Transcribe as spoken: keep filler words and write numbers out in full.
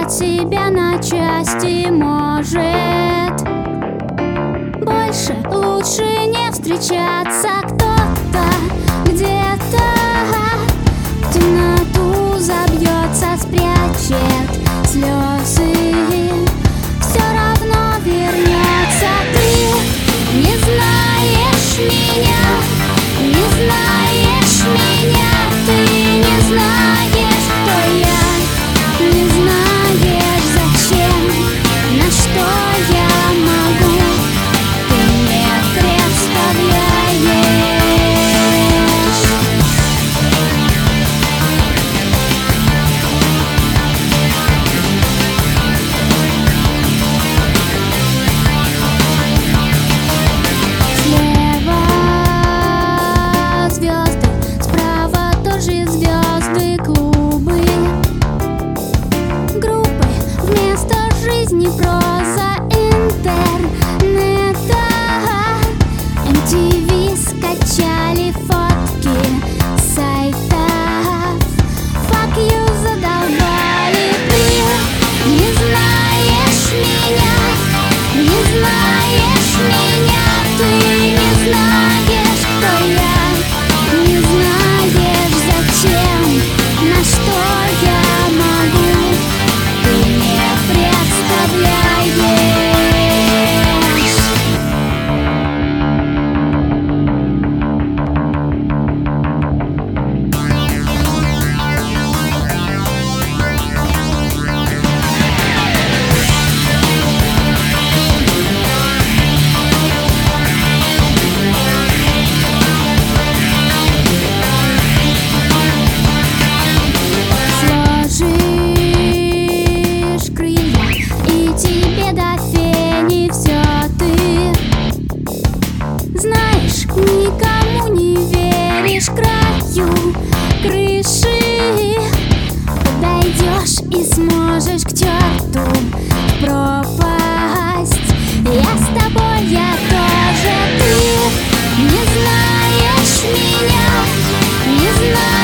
разорвет себя на части, может. Больше лучше не встречаться. Кто-то где-то в темноту забьется, спрячет слезы, все равно вернется. Ты не знаешь меня, не знаешь меня, ты не знаешь, кто я, не знаешь, зачем, на что я могу, ты не представляешь. Слева звезды, справа тоже звезды, клубы, группы, вместо жизни проза интернета. эм ти ви скачали фотки с сайтов, fuck you задолбали. Ты не знаешь меня, не знаешь меня, ты не знаешь, кто я, не знаешь, зачем, на что я могу, ты не представляешь. Сложишь крылья, и тебе до фени все ты знаешь, никому не веришь. К краю крыши подойдешь и сможешь к черту в пропасть. Я с тобой, я тоже. Ты не знаешь меня, не знаешь.